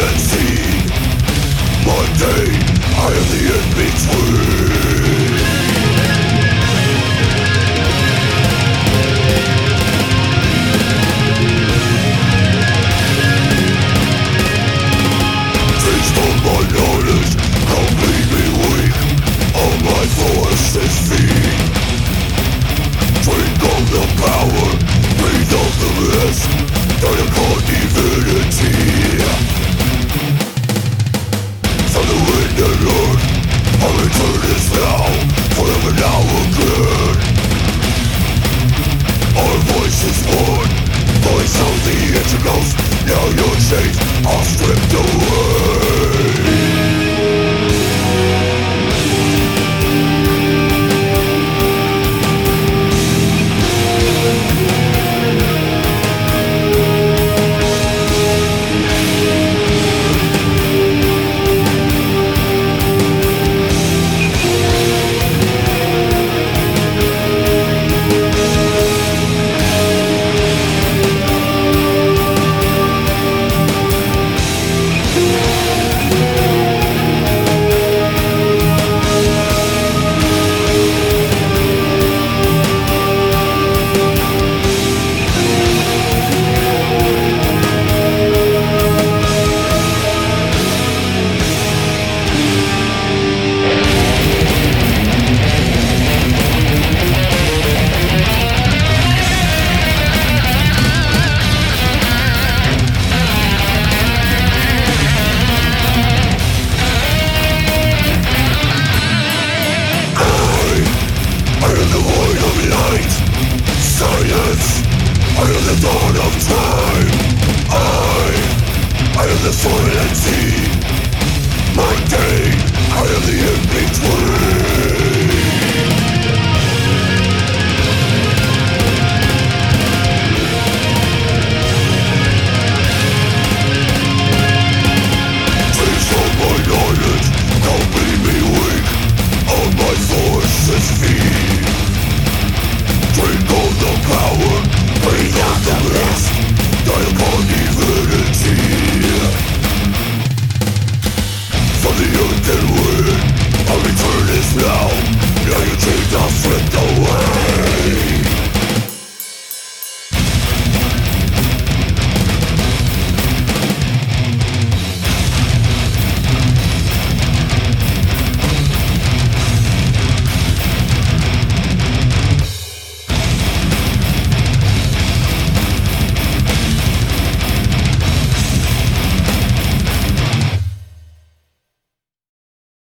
infinity. Mundane, I am the in-between. Dreams from my knowledge completely weak. All my forces feed. Drink of the power, breathe of the risk. Turn upon divinity. From the wind and earth, our return is now, forever now again. Our voice is one, voice of the integers. Now your chains are stripped away. I am the dawn of time. I am the finality.